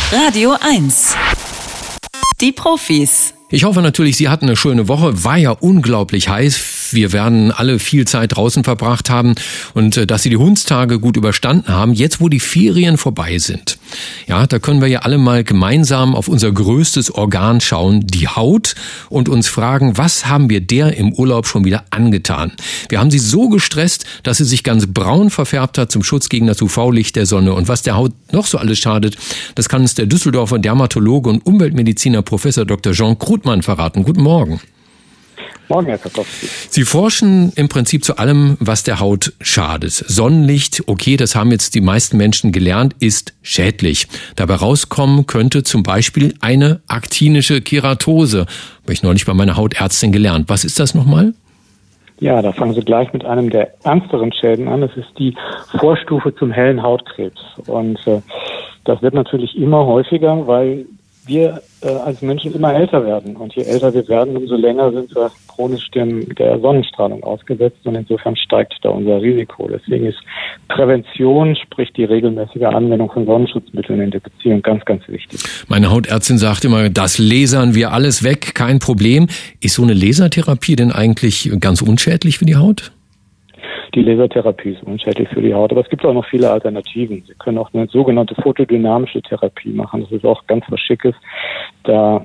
Radio 1. Die Profis. Ich hoffe natürlich, Sie hatten eine schöne Woche. War ja unglaublich heiß. Wir werden alle viel Zeit draußen verbracht haben und dass Sie die Hundstage gut überstanden haben. Jetzt, wo die Ferien vorbei sind, ja, da können wir ja alle mal gemeinsam auf unser größtes Organ schauen, die Haut, und uns fragen, was haben wir der im Urlaub schon wieder angetan? Wir haben sie so gestresst, dass sie sich ganz braun verfärbt hat zum Schutz gegen das UV-Licht der Sonne. Und was der Haut noch so alles schadet, das kann uns der Düsseldorfer Dermatologe und Umweltmediziner Professor Dr. Jean Krutmann verraten. Guten Morgen. Morgen, Herr Kartowski. Sie forschen im Prinzip zu allem, was der Haut schadet. Sonnenlicht, okay, das haben jetzt die meisten Menschen gelernt, ist schädlich. Dabei rauskommen könnte zum Beispiel eine aktinische Keratose. Habe ich neulich bei meiner Hautärztin gelernt. Was ist das nochmal? Ja, da fangen Sie gleich mit einem der ernsteren Schäden an. Das ist die Vorstufe zum hellen Hautkrebs. Und das wird natürlich immer häufiger, weil wir als Menschen immer älter werden. Und je älter wir werden, umso länger sind wir chronisch der Sonnenstrahlung ausgesetzt. Und insofern steigt da unser Risiko. Deswegen ist Prävention, sprich die regelmäßige Anwendung von Sonnenschutzmitteln in der Beziehung, ganz, ganz wichtig. Meine Hautärztin sagt immer, das lasern wir alles weg, kein Problem. Ist so eine Lasertherapie denn eigentlich ganz unschädlich für die Haut? Die Lasertherapie ist unschädlich für die Haut, aber es gibt auch noch viele Alternativen. Sie können auch eine sogenannte photodynamische Therapie machen. Das ist auch ganz was Schickes. Da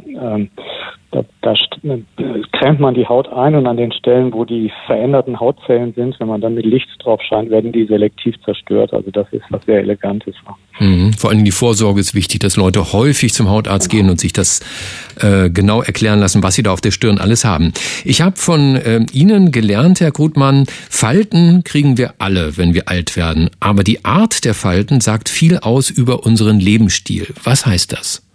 cremt man die Haut ein und an den Stellen, wo die veränderten Hautzellen sind, wenn man dann mit Licht drauf scheint, werden die selektiv zerstört. Also das ist was sehr Elegantes. Vor allem die Vorsorge ist wichtig, dass Leute häufig zum Hautarzt gehen und sich das genau erklären lassen, was sie da auf der Stirn alles haben. Ich habe von Ihnen gelernt, Herr Krutmann, Falten kriegen wir alle, wenn wir alt werden. Aber die Art der Falten sagt viel aus über unseren Lebensstil. Was heißt das?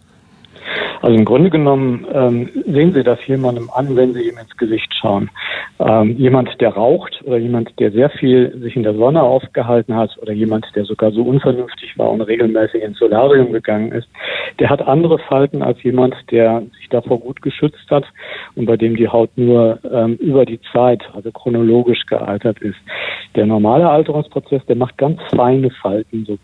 Also im Grunde genommen sehen Sie das jemandem an, wenn Sie ihm ins Gesicht schauen. Jemand, der raucht oder jemand, der sehr viel sich in der Sonne aufgehalten hat oder jemand, der sogar so unvernünftig war und regelmäßig ins Solarium gegangen ist, der hat andere Falten als jemand, der sich davor gut geschützt hat und bei dem die Haut nur über die Zeit, also chronologisch gealtert ist. Der normale Alterungsprozess, der macht ganz feine Falten, so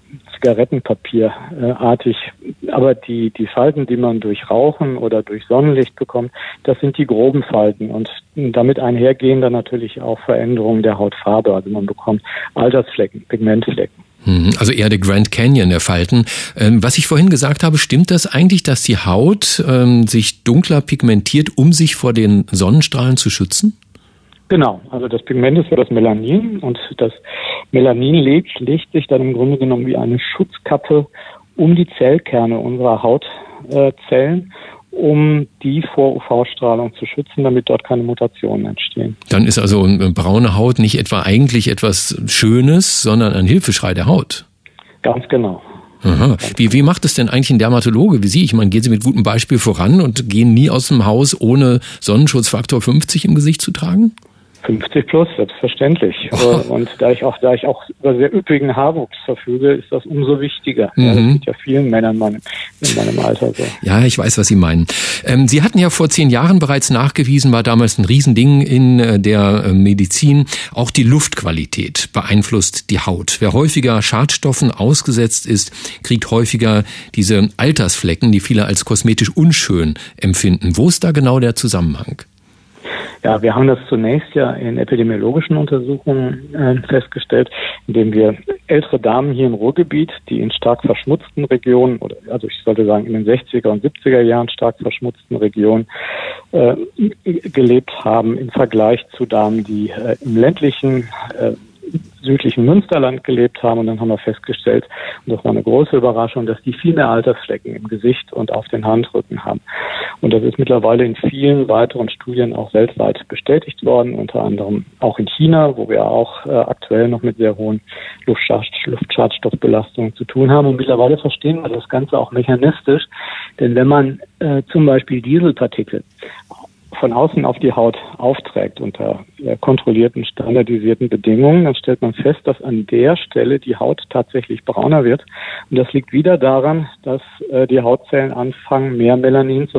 Zigarettenpapierartig. Aber die Falten, die man durch Rauchen oder durch Sonnenlicht bekommt, das sind die groben Falten. Und damit einhergehen dann natürlich auch Veränderungen der Hautfarbe. Also man bekommt Altersflecken, Pigmentflecken. Also eher der Grand Canyon der Falten. Was ich vorhin gesagt habe, stimmt das eigentlich, dass die Haut sich dunkler pigmentiert, um sich vor den Sonnenstrahlen zu schützen? Genau, also das Pigment ist ja das Melanin und das Melanin legt sich dann im Grunde genommen wie eine Schutzkappe um die Zellkerne unserer Hautzellen, um die vor UV-Strahlung zu schützen, damit dort keine Mutationen entstehen. Dann ist also eine braune Haut nicht etwa eigentlich etwas Schönes, sondern ein Hilfeschrei der Haut. Ganz genau. Aha. Wie macht es denn eigentlich ein Dermatologe wie Sie? Ich meine, gehen Sie mit gutem Beispiel voran und gehen nie aus dem Haus, ohne Sonnenschutzfaktor 50 im Gesicht zu tragen? 50 plus, selbstverständlich. Und da ich auch über sehr üppigen Haarwuchs verfüge, ist das umso wichtiger. Ja, das geht ja vielen Männern in meinem Alter so. Ja, ich weiß, was Sie meinen. Sie hatten ja vor 10 Jahren bereits nachgewiesen, war damals ein Riesending in der Medizin, auch die Luftqualität beeinflusst die Haut. Wer häufiger Schadstoffen ausgesetzt ist, kriegt häufiger diese Altersflecken, die viele als kosmetisch unschön empfinden. Wo ist da genau der Zusammenhang? Ja, wir haben das zunächst ja in epidemiologischen Untersuchungen festgestellt, indem wir ältere Damen hier im Ruhrgebiet, die in stark verschmutzten Regionen, also ich sollte sagen in den 60er und 70er Jahren stark verschmutzten Regionen gelebt haben, im Vergleich zu Damen, die im ländlichen südlichen Münsterland gelebt haben. Und dann haben wir festgestellt, und das war eine große Überraschung, dass die viel mehr Altersflecken im Gesicht und auf den Handrücken haben. Und das ist mittlerweile in vielen weiteren Studien auch weltweit bestätigt worden, unter anderem auch in China, wo wir auch aktuell noch mit sehr hohen Luftschadstoffbelastungen zu tun haben. Und mittlerweile verstehen wir das Ganze auch mechanistisch, denn wenn man zum Beispiel Dieselpartikel von außen auf die Haut aufträgt unter kontrollierten, standardisierten Bedingungen, dann stellt man fest, dass an der Stelle die Haut tatsächlich brauner wird. Und das liegt wieder daran, dass die Hautzellen anfangen, mehr Melanin zu machen.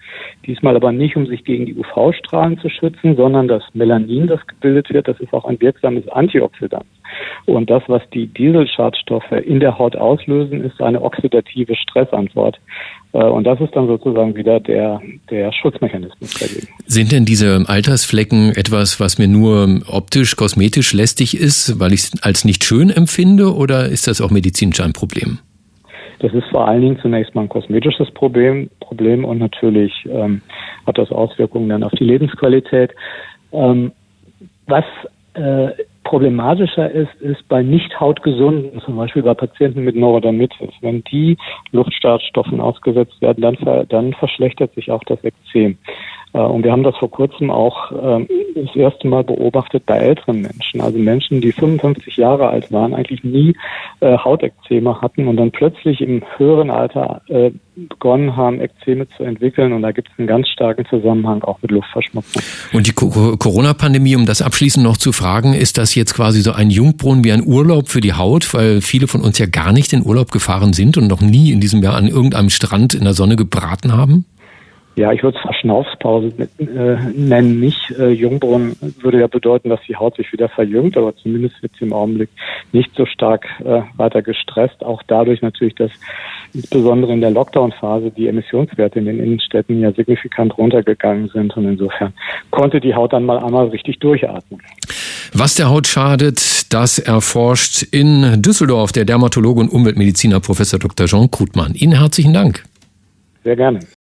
Diesmal aber nicht, um sich gegen die UV-Strahlen zu schützen, sondern das Melanin, das gebildet wird, das ist auch ein wirksames Antioxidant. Und das, was die Dieselschadstoffe in der Haut auslösen, ist eine oxidative Stressantwort. Und das ist dann sozusagen wieder der Schutzmechanismus dagegen. Sind denn diese Altersflecken etwas, was mir nur optisch, kosmetisch lästig ist, weil ich es als nicht schön empfinde, oder ist das auch medizinisch ein Problem? Das ist vor allen Dingen zunächst mal ein kosmetisches Problem und natürlich hat das Auswirkungen dann auf die Lebensqualität. Was problematischer ist bei nicht hautgesunden, zum Beispiel bei Patienten mit Neurodermitis. Wenn die Luftschadstoffen ausgesetzt werden, dann verschlechtert sich auch das Ekzem. Und wir haben das vor kurzem auch das erste Mal beobachtet bei älteren Menschen. Also Menschen, die 55 Jahre alt waren, eigentlich nie Hautekzeme hatten und dann plötzlich im höheren Alter begonnen haben, Ekzeme zu entwickeln. Und da gibt es einen ganz starken Zusammenhang auch mit Luftverschmutzung. Und die Corona-Pandemie, um das abschließend noch zu fragen, ist das jetzt quasi so ein Jungbrunnen wie ein Urlaub für die Haut, weil viele von uns ja gar nicht in Urlaub gefahren sind und noch nie in diesem Jahr an irgendeinem Strand in der Sonne gebraten haben? Ja, ich würde es Verschnaufspause nennen, nicht. Jungbrunnen würde ja bedeuten, dass die Haut sich wieder verjüngt, aber zumindest wird sie im Augenblick nicht so stark weiter gestresst. Auch dadurch natürlich, dass insbesondere in der Lockdown-Phase die Emissionswerte in den Innenstädten ja signifikant runtergegangen sind. Und insofern konnte die Haut dann mal einmal richtig durchatmen. Was der Haut schadet, das erforscht in Düsseldorf der Dermatologe und Umweltmediziner Professor Dr. Jean Krutmann. Ihnen herzlichen Dank. Sehr gerne.